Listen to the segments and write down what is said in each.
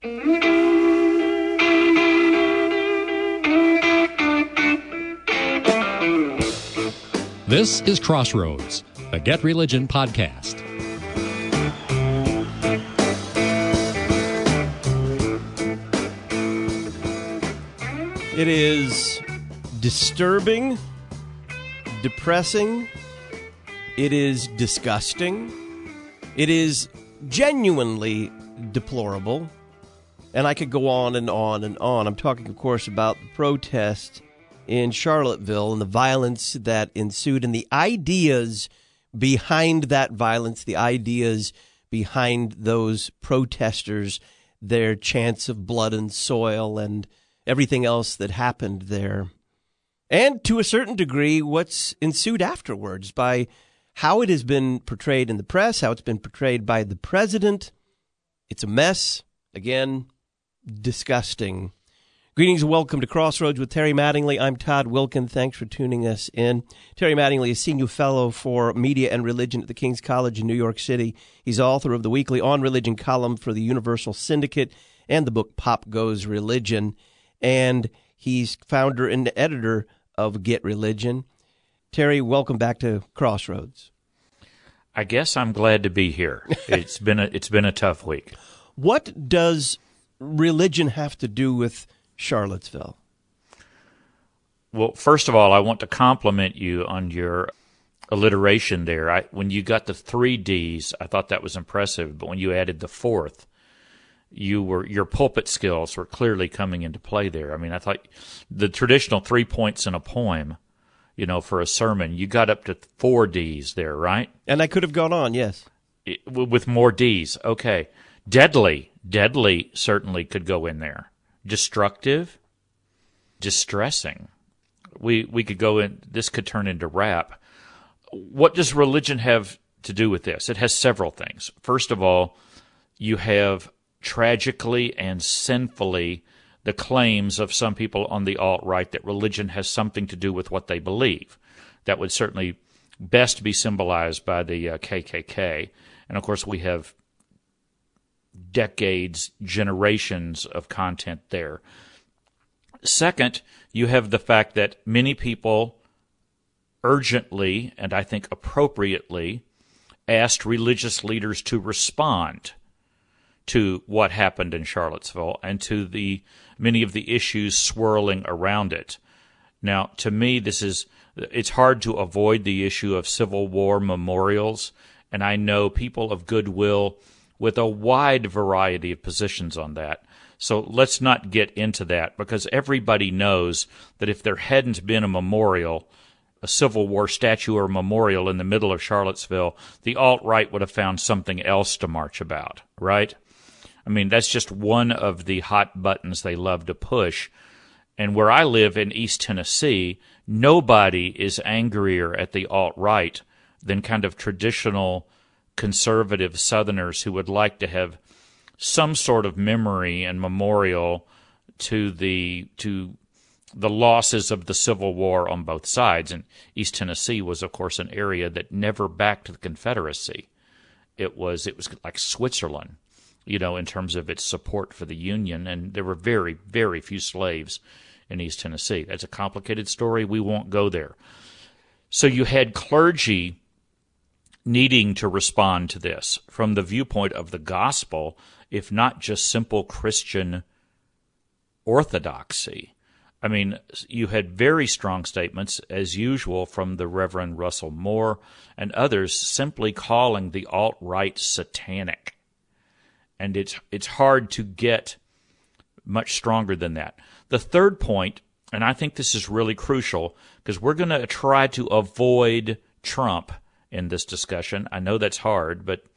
This is Crossroads, the Get Religion podcast. It is disturbing, depressing, it is disgusting, it is genuinely deplorable, and I could go on and on and on. I'm talking, of course, about the protest in Charlottesville and the violence that ensued and the ideas behind that violence, the ideas behind those protesters, their chants of blood and soil and everything else that happened there. And to a certain degree, what's ensued afterwards by how it has been portrayed in the press, how it's been portrayed by the president. It's a mess. Again, disgusting. Greetings and welcome to Crossroads with Terry Mattingly. I'm Todd Wilkin. Thanks for tuning us in. Terry Mattingly is Senior Fellow for Media and Religion at the King's College in New York City. He's author of the weekly On Religion column for the Universal Syndicate and the book Pop Goes Religion. And he's founder and editor of Get Religion. Terry, welcome back to Crossroads. I guess I'm glad to be here. It's been a tough week. What does religion have to do with Charlottesville? Well, first of all, I want to compliment you on your alliteration there. When you got the 3 Ds, I thought that was impressive, but when you added the fourth, your pulpit skills were clearly coming into play there. I mean, I thought the traditional 3 points in a poem, for a sermon, you got up to 4 Ds there, right? And I could have gone on, yes. With more Ds, okay. Deadly certainly could go in there. Destructive, distressing. We could go in, this could turn into rap. What does religion have to do with this? It has several things. First of all, you have tragically and sinfully the claims of some people on the alt-right that religion has something to do with what they believe. That would certainly best be symbolized by the KKK. And, of course, we have decades, generations of content there. Second, you have the fact that many people urgently, and I think appropriately, asked religious leaders to respond to what happened in Charlottesville and to the many of the issues swirling around it. Now, to me, it's hard to avoid the issue of Civil War memorials, and I know people of goodwill with a wide variety of positions on that. So let's not get into that, because everybody knows that if there hadn't been a Civil War statue or memorial in the middle of Charlottesville, the alt-right would have found something else to march about, right? I mean, that's just one of the hot buttons they love to push. And where I live in East Tennessee, nobody is angrier at the alt-right than kind of traditional conservative Southerners who would like to have some sort of memory and memorial to the losses of the Civil War on both sides. And East Tennessee was, of course, an area that never backed the Confederacy. It was like Switzerland, in terms of its support for the Union, and there were very, very few slaves in East Tennessee. That's a complicated story. We won't go there. So you had clergy needing to respond to this from the viewpoint of the gospel, if not just simple Christian orthodoxy. I mean, you had very strong statements, as usual, from the Reverend Russell Moore and others simply calling the alt-right satanic. And it's hard to get much stronger than that. The third point, and I think this is really crucial, because we're going to try to avoid Trump in this discussion. I know that's hard, but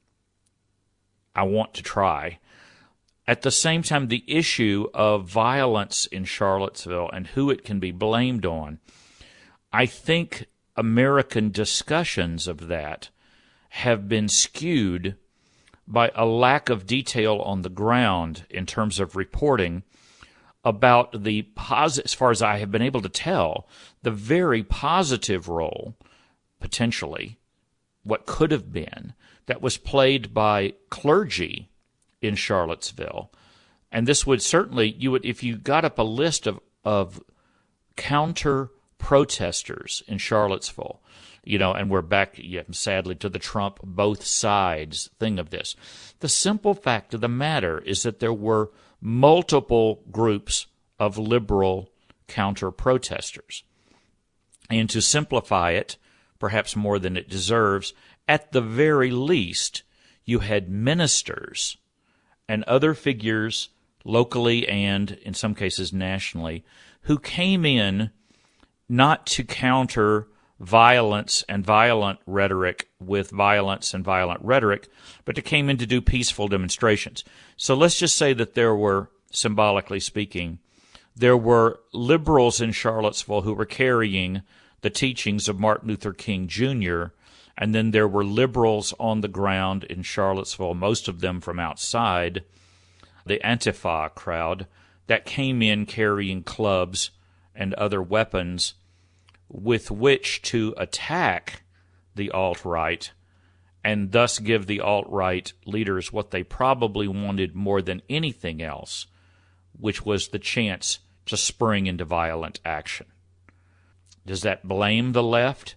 I want to try. At the same time, the issue of violence in Charlottesville and who it can be blamed on, I think American discussions of that have been skewed by a lack of detail on the ground in terms of reporting about the as far as I have been able to tell, the very positive role, potentially, what could have been, that was played by clergy in Charlottesville And this would certainly, if you got up a list of counter protesters in Charlottesville, and we're back, sadly, to the Trump both sides thing of this. The simple fact of the matter is that there were multiple groups of liberal counter protesters. And to simplify it, perhaps more than it deserves, at the very least, you had ministers and other figures locally and, in some cases, nationally, who came in not to counter violence and violent rhetoric with violence and violent rhetoric, but they came in to do peaceful demonstrations. So let's just say that there were, symbolically speaking, there were liberals in Charlottesville who were carrying the teachings of Martin Luther King Jr., and then there were liberals on the ground in Charlottesville, most of them from outside, the Antifa crowd, that came in carrying clubs and other weapons with which to attack the alt-right and thus give the alt-right leaders what they probably wanted more than anything else, which was the chance to spring into violent action. Does that blame the left?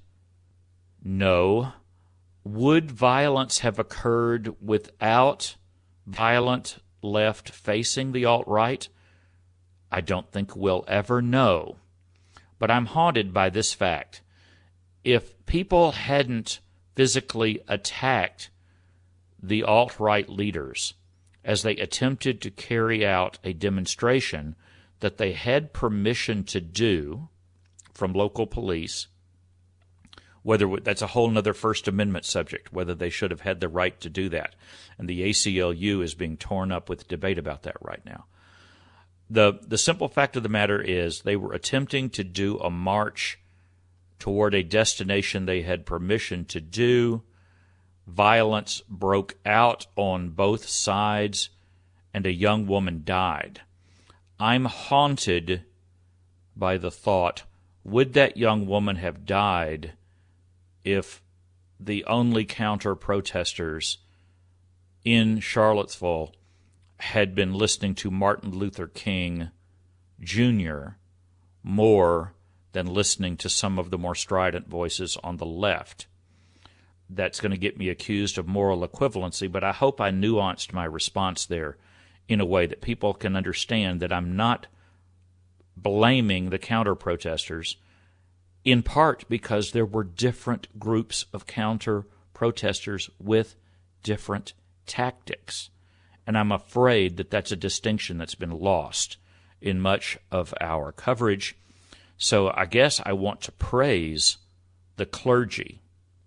No. Would violence have occurred without violent left facing the alt-right? I don't think we'll ever know. But I'm haunted by this fact. If people hadn't physically attacked the alt-right leaders as they attempted to carry out a demonstration that they had permission to do from local police, whether that's a whole other First Amendment subject, whether they should have had the right to do that. And the ACLU is being torn up with debate about that right now. The simple fact of the matter is they were attempting to do a march toward a destination they had permission to do. Violence broke out on both sides, and a young woman died. I'm haunted by the thought, would that young woman have died if the only counter-protesters in Charlottesville had been listening to Martin Luther King Jr. more than listening to some of the more strident voices on the left? That's going to get me accused of moral equivalency, but I hope I nuanced my response there in a way that people can understand that I'm not blaming the counter-protesters, in part because there were different groups of counter-protesters with different tactics. And I'm afraid that that's a distinction that's been lost in much of our coverage. So I guess I want to praise the clergy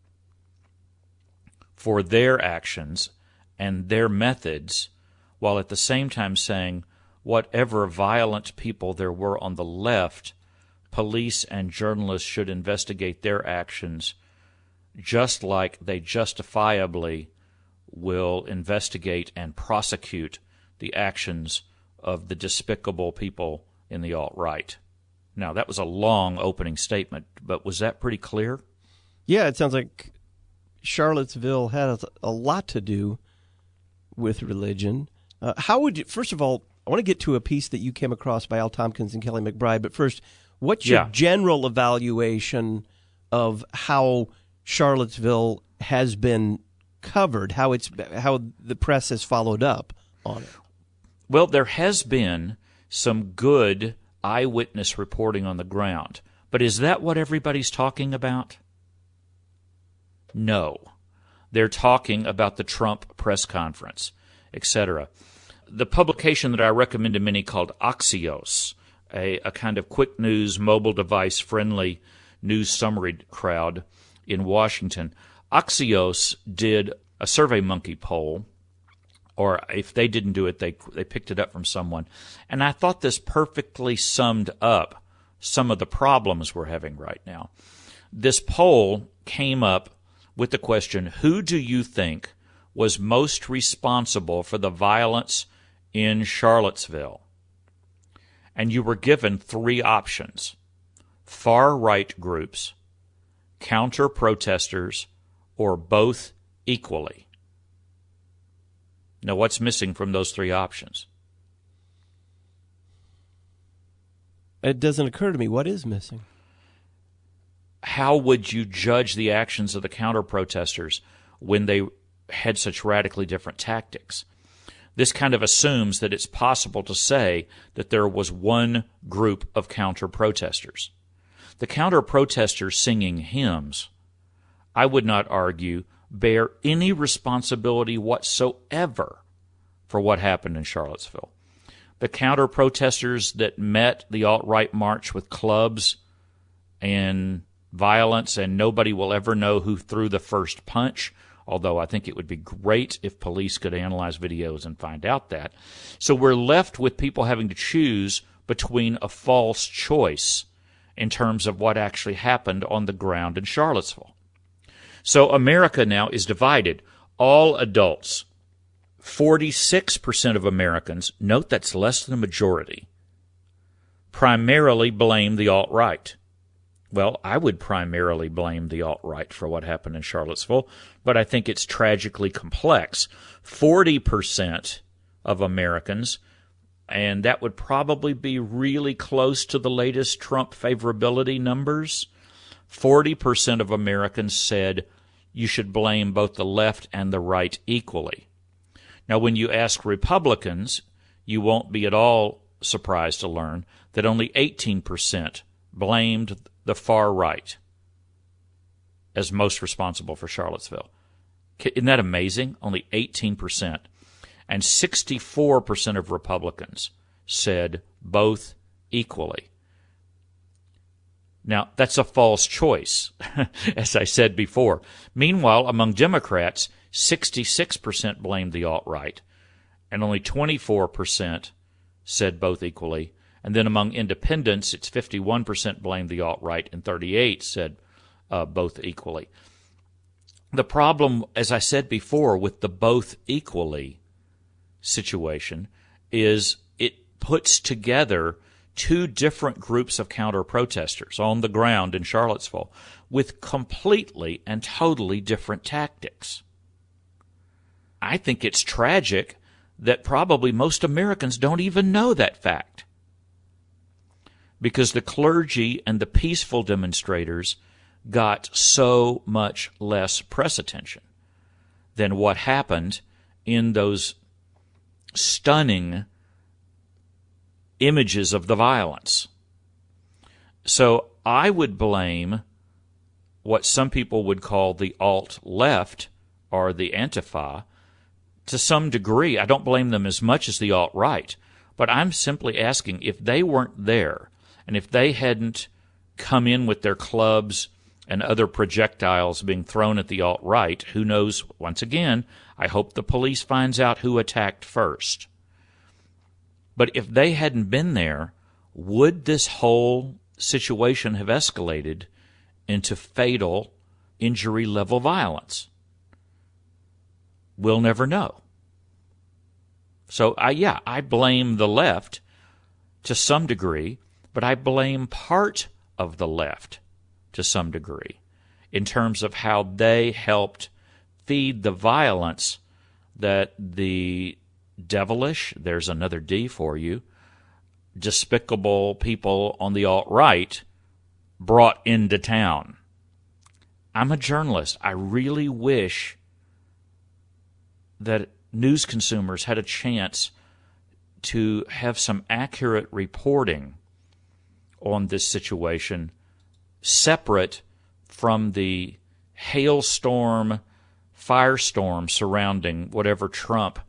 for their actions and their methods, while at the same time saying whatever violent people there were on the left, police and journalists should investigate their actions just like they justifiably will investigate and prosecute the actions of the despicable people in the alt-right. Now, that was a long opening statement, but was that pretty clear? Yeah, it sounds like Charlottesville had a lot to do with religion. How would you, first of all, I want to get to a piece that you came across by Al Tompkins and Kelly McBride, but first, what's your general evaluation of how Charlottesville has been covered, how the press has followed up on it? Well, there has been some good eyewitness reporting on the ground, but is that what everybody's talking about? No. They're talking about the Trump press conference, etc. The publication that I recommend to many called Axios, a kind of quick news, mobile device friendly news summary crowd in Washington, Axios did a SurveyMonkey poll, or if they didn't do it, they picked it up from someone. And I thought this perfectly summed up some of the problems we're having right now. This poll came up with the question, who do you think was most responsible for the violence in Charlottesville? And you were given three options: far-right groups, counter-protesters, or both equally. Now, what's missing from those three options? It doesn't occur to me. What is missing? How would you judge the actions of the counter-protesters when they had such radically different tactics? This kind of assumes that it's possible to say that there was one group of counter-protesters. The counter-protesters singing hymns, I would not argue, bear any responsibility whatsoever for what happened in Charlottesville. The counter-protesters that met the alt-right march with clubs and violence, and nobody will ever know who threw the first punch, although I think it would be great if police could analyze videos and find out that. So we're left with people having to choose between a false choice in terms of what actually happened on the ground in Charlottesville. So America now is divided. All adults, 46% of Americans, note that's less than a majority, primarily blame the alt-right. Well, I would primarily blame the alt-right for what happened in Charlottesville, but I think it's tragically complex. 40% of Americans, and that would probably be really close to the latest Trump favorability numbers, 40% of Americans said you should blame both the left and the right equally. Now, when you ask Republicans, you won't be at all surprised to learn that only 18% blamed the far right as most responsible for Charlottesville. Isn't that amazing? Only 18%. And 64% of Republicans said both equally. Now, that's a false choice, as I said before. Meanwhile, among Democrats, 66% blamed the alt-right, and only 24% said both equally. And then among independents, it's 51% blamed the alt-right and 38% said both equally. The problem, as I said before, with the both equally situation is it puts together two different groups of counter-protesters on the ground in Charlottesville with completely and totally different tactics. I think it's tragic that probably most Americans don't even know that fact, because the clergy and the peaceful demonstrators got so much less press attention than what happened in those stunning images of the violence. So I would blame what some people would call the alt-left or the Antifa to some degree. I don't blame them as much as the alt-right, but I'm simply asking, if they weren't there and if they hadn't come in with their clubs and other projectiles being thrown at the alt-right, who knows, once again, I hope the police finds out who attacked first. But if they hadn't been there, would this whole situation have escalated into fatal injury-level violence? We'll never know. So, I blame the left to some degree, but I blame part of the left to some degree in terms of how they helped feed the violence that the devilish, there's another D for you, despicable people on the alt-right brought into town. I'm a journalist. I really wish that news consumers had a chance to have some accurate reporting on this situation separate from the hailstorm, firestorm surrounding whatever Trump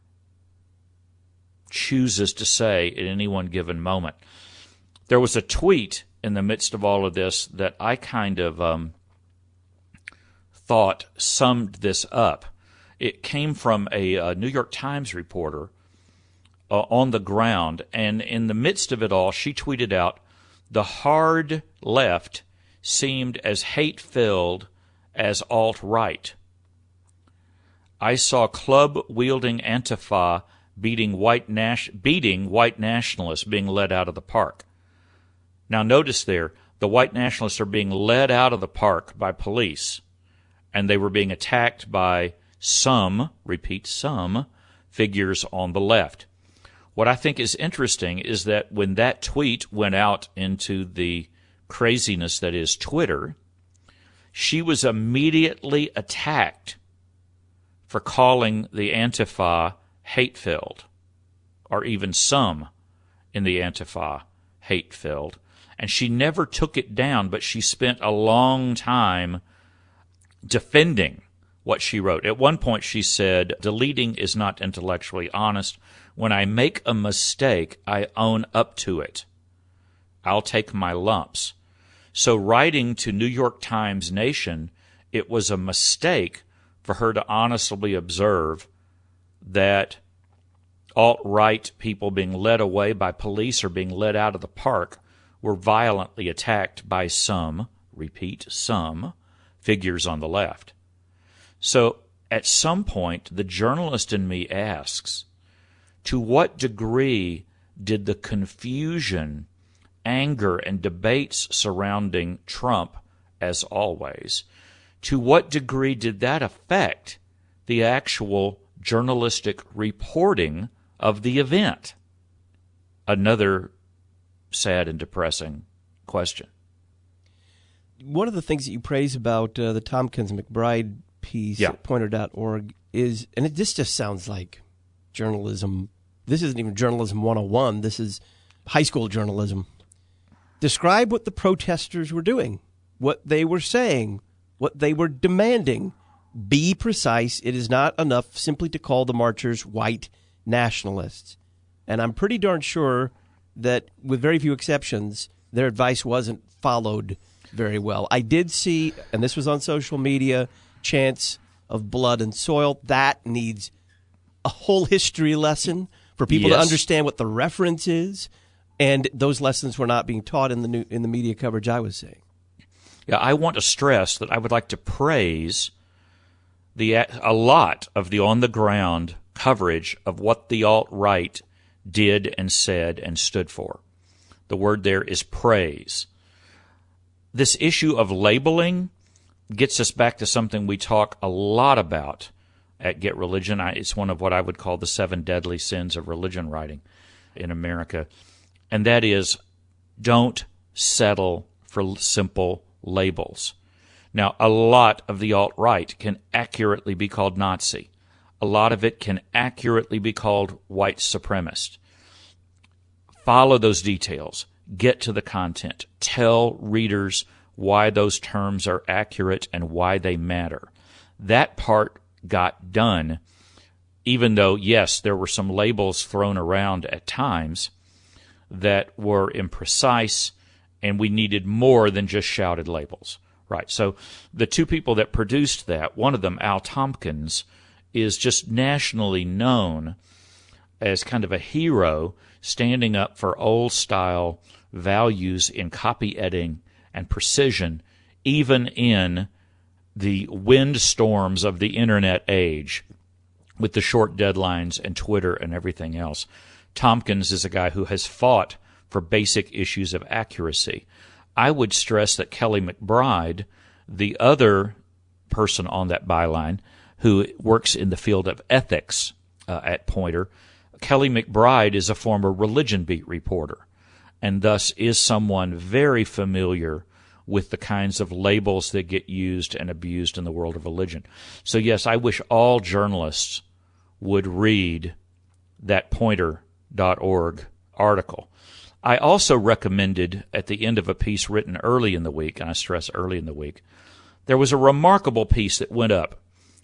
chooses to say at any one given moment. There was a tweet in the midst of all of this that I kind of thought summed this up. It came from a New York Times reporter on the ground, and in the midst of it all, she tweeted out, "The hard left seemed as hate-filled as alt-right. I saw club-wielding Antifa beating white nationalists being led out of the park." Now notice there, the white nationalists are being led out of the park by police, and they were being attacked by some, repeat, some, figures on the left. What I think is interesting is that when that tweet went out into the craziness that is Twitter, she was immediately attacked for calling the Antifa hate-filled, or even some in the Antifa hate-filled. And she never took it down, but she spent a long time defending what she wrote. At one point she said, "Deleting is not intellectually honest. When I make a mistake, I own up to it. I'll take my lumps." So writing to New York Times Nation, it was a mistake for her to honestly observe that alt-right people being led away by police or being led out of the park were violently attacked by some, repeat, some, figures on the left. So at some point, the journalist in me asks, to what degree did the confusion, anger, and debates surrounding Trump, as always, to what degree did that affect the actual journalistic reporting of the event? Another sad and depressing question. One of the things that you praise about the Tompkins McBride piece at Poynter.org is, and this just sounds like journalism. This isn't even journalism 101. This is high school journalism. Describe what the protesters were doing, what they were saying, what they were demanding. Be precise. It is not enough simply to call the marchers white nationalists. And I'm pretty darn sure that, with very few exceptions, their advice wasn't followed very well. I did see, and this was on social media, chants of blood and soil. That needs a whole history lesson for people to understand what the reference is. And those lessons were not being taught in the media coverage I was seeing. Yeah, I want to stress that I would like to praise a lot of the on-the-ground coverage of what the alt-right did and said and stood for. The word there is praise. This issue of labeling gets us back to something we talk a lot about at Get Religion. It's one of what I would call the 7 deadly sins of religion writing in America. And that is, don't settle for simple labels. Now, a lot of the alt-right can accurately be called Nazi. A lot of it can accurately be called white supremacist. Follow those details. Get to the content. Tell readers why those terms are accurate and why they matter. That part got done, even though, yes, there were some labels thrown around at times that were imprecise, and we needed more than just shouted labels. Right. So the two people that produced that, one of them, Al Tompkins, is just nationally known as kind of a hero standing up for old-style values in copy editing and precision, even in the windstorms of the Internet age with the short deadlines and Twitter and everything else. Tompkins is a guy who has fought for basic issues of accuracy. I would stress that Kelly McBride, the other person on that byline who works in the field of ethics at Poynter, Kelly McBride is a former religion beat reporter and thus is someone very familiar with the kinds of labels that get used and abused in the world of religion. So yes, I wish all journalists would read that Poynter.org article. I also recommended at the end of a piece written early in the week, and I stress early in the week, there was a remarkable piece that went up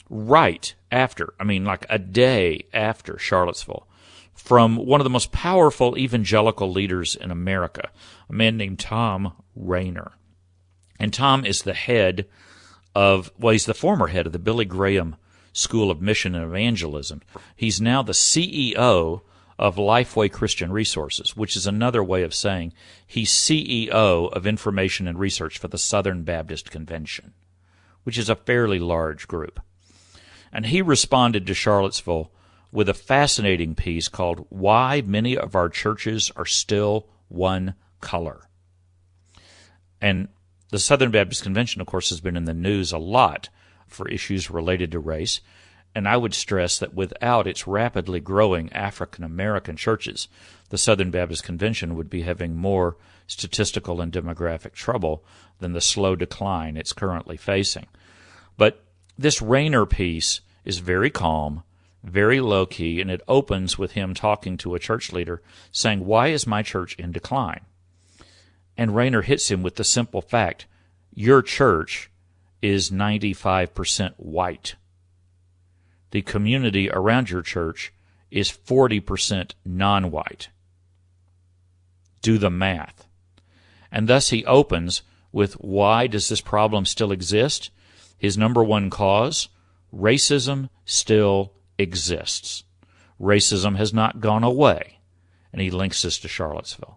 right after, like a day after Charlottesville, from one of the most powerful evangelical leaders in America, a man named Thom Rainer. And Tom is the head of, he's the former head of the Billy Graham School of Mission and Evangelism. He's now the CEO of Lifeway Christian Resources, which is another way of saying he's CEO of Information and Research for the Southern Baptist Convention, which is a fairly large group. And he responded to Charlottesville with a fascinating piece called Why Many of Our Churches Are Still One Color. And the Southern Baptist Convention, of course, has been in the news a lot for issues related to race. And I would stress that without its rapidly growing African American churches, the Southern Baptist Convention would be having more statistical and demographic trouble than the slow decline it's currently facing. But this Rayner piece is very calm, very low-key, and it opens with him talking to a church leader saying, "Why is my church in decline?" And Rayner hits him with the simple fact, your church is 95% white. The community around your church is 40% non-white. Do the math. And thus he opens with, why does this problem still exist? His number one cause, racism still exists. Racism has not gone away. And he links this to Charlottesville.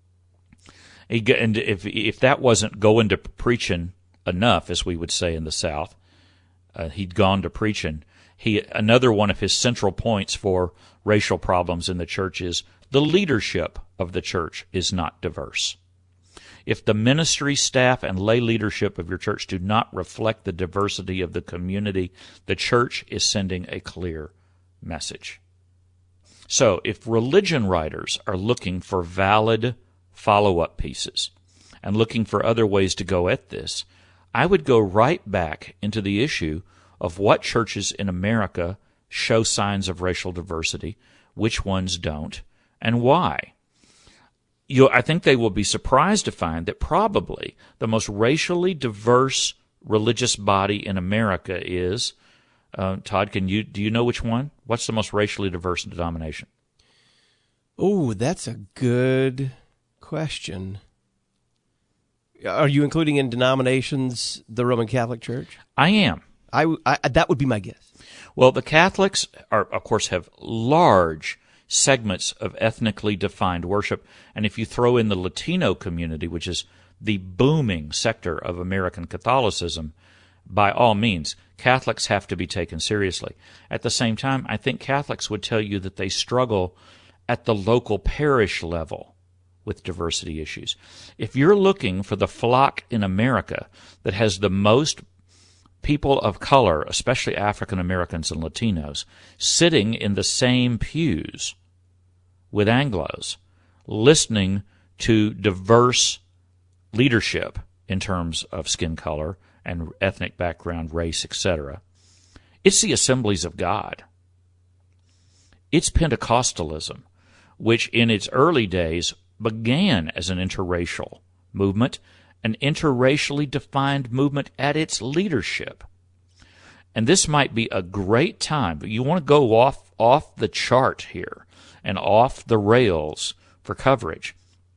And if that wasn't going to preaching enough, as we would say in the South, he'd gone to preaching. Another one of his central points for racial problems in the church is the leadership of the church is not diverse. If the ministry, staff, and lay leadership of your church do not reflect the diversity of the community, the church is sending a clear message. So, if religion writers are looking for valid follow-up pieces and looking for other ways to go at this, I would go right back into the issue of what churches in America show signs of racial diversity, which ones don't, and why. I think they will be surprised to find that probably the most racially diverse religious body in America is, Todd, do you know which one? What's the most racially diverse denomination? Oh, that's a good question. Are you including in denominations the Roman Catholic Church? I am. That would be my guess. Well, the Catholics of course, have large segments of ethnically defined worship, and if you throw in the Latino community, which is the booming sector of American Catholicism, by all means, Catholics have to be taken seriously. At the same time, I think Catholics would tell you that they struggle at the local parish level with diversity issues. If you're looking for the flock in America that has the most people of color, especially African Americans and Latinos, sitting in the same pews with Anglos, listening to diverse leadership in terms of skin color and ethnic background, race, etc., it's the Assemblies of God. It's Pentecostalism, which in its early days began as an interracial movement, an interracially defined movement at its leadership. And this might be a great time, but you want to go off the chart here and off the rails for coverage.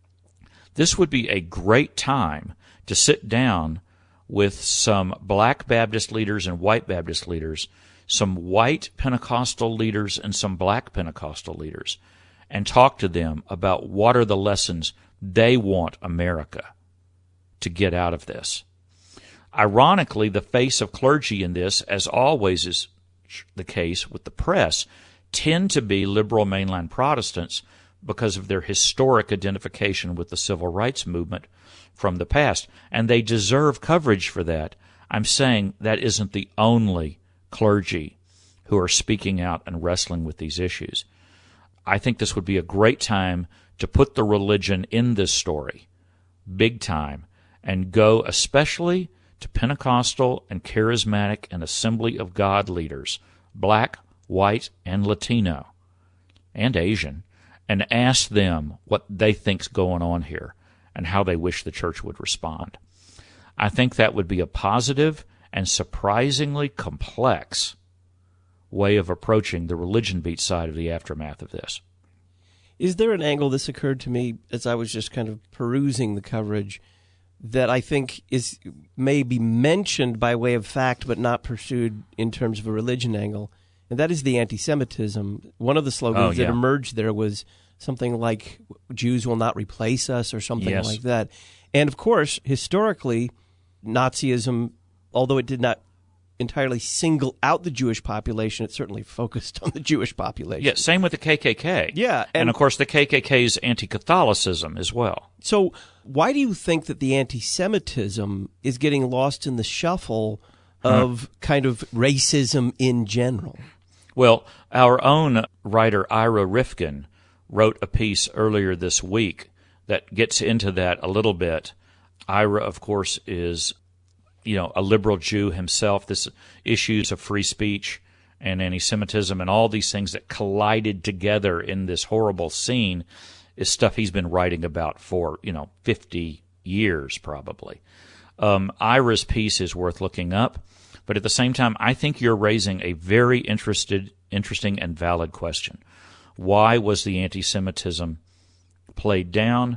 This would be a great time to sit down with some black Baptist leaders and white Baptist leaders, some white Pentecostal leaders and some black Pentecostal leaders, and talk to them about what are the lessons they want America to get out of this. Ironically, the face of clergy in this, as always is the case with the press, tend to be liberal mainline Protestants because of their historic identification with the civil rights movement from the past, and they deserve coverage for that. I'm saying that isn't the only clergy who are speaking out and wrestling with these issues. I think this would be a great time to put the religion in this story, big time, and go especially to Pentecostal and Charismatic and Assembly of God leaders, black, white, and Latino, and Asian, and ask them what they think's going on here and how they wish the church would respond. I think that would be a positive and surprisingly complex way of approaching the religion beat side of the aftermath of this. Is there an angle, this occurred to me as I was just kind of perusing the coverage, that I think is maybe mentioned by way of fact but not pursued in terms of a religion angle, and that is the anti-Semitism. One of the slogans that emerged there was something like, Jews will not replace us, or something like that. And of course, historically, Nazism, although it did not entirely single out the Jewish population, it certainly focused on the Jewish population. Yeah, same with the KKK. Yeah. And of course, the KKK's anti-Catholicism as well. So why do you think that the anti-Semitism is getting lost in the shuffle of kind of racism in general? Well, our own writer Ira Rifkin wrote a piece earlier this week that gets into that a little bit. Ira, of course, is a liberal Jew himself. This issues of free speech and anti-Semitism and all these things that collided together in this horrible scene is stuff he's been writing about for 50 years probably. Ira's piece is worth looking up, but at the same time, I think you're raising a very interesting and valid question. Why was the anti-Semitism played down?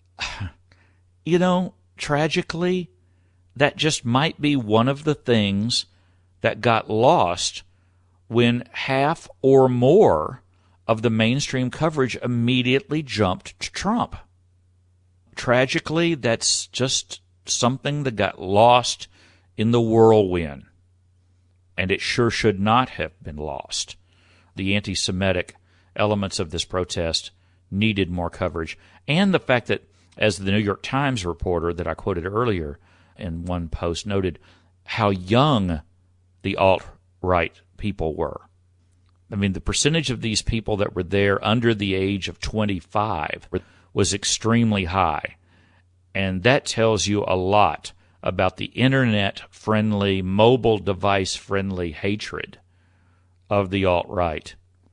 Tragically, that just might be one of the things that got lost when half or more of the mainstream coverage immediately jumped to Trump. Tragically, that's just something that got lost in the whirlwind, and it sure should not have been lost. The anti-Semitic elements of this protest needed more coverage, and the fact that, as the New York Times reporter that I quoted earlier in one post noted, how young the alt-right people were. I mean, the percentage of these people that were there under the age of 25 was extremely high. And that tells you a lot about the internet-friendly, mobile device-friendly hatred of the alt-right.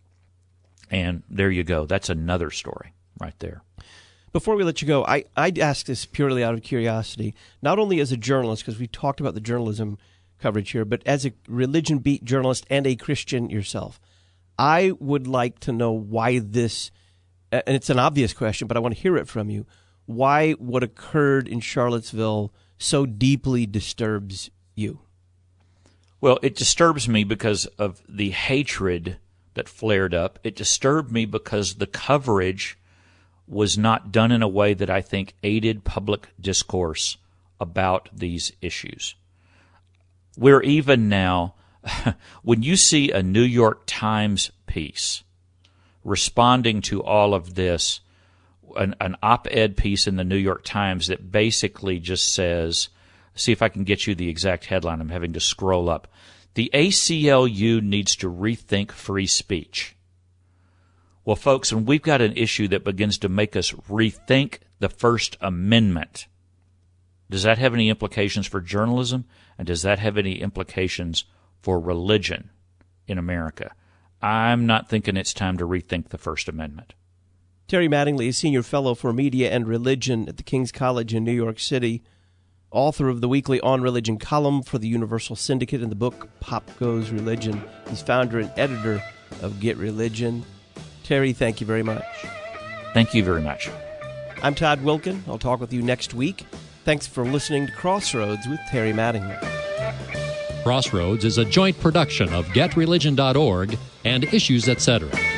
And there you go. That's another story right there. Before we let you go, I'd ask this purely out of curiosity, not only as a journalist, because we talked about the journalism coverage here, but as a religion beat journalist and a Christian yourself. I would like to know why this, and it's an obvious question, but I want to hear it from you, why what occurred in Charlottesville so deeply disturbs you. Well, it disturbs me because of the hatred that flared up. It disturbed me because the coverage was not done in a way that I think aided public discourse about these issues. We're even now, when you see a New York Times piece responding to all of this, an op-ed piece in the New York Times that basically just says, see if I can get you the exact headline, I'm having to scroll up, the ACLU needs to rethink free speech. Well, folks, when we've got an issue that begins to make us rethink the First Amendment, does that have any implications for journalism? And does that have any implications for religion in America? I'm not thinking it's time to rethink the First Amendment. Terry Mattingly is Senior Fellow for Media and Religion at the King's College in New York City, author of the weekly On Religion column for the Universal Syndicate and the book Pop Goes Religion. He's founder and editor of Get Religion. Terry, thank you very much. Thank you very much. I'm Todd Wilkin. I'll talk with you next week. Thanks for listening to Crossroads with Terry Mattingly. Crossroads is a joint production of GetReligion.org and Issues Etc.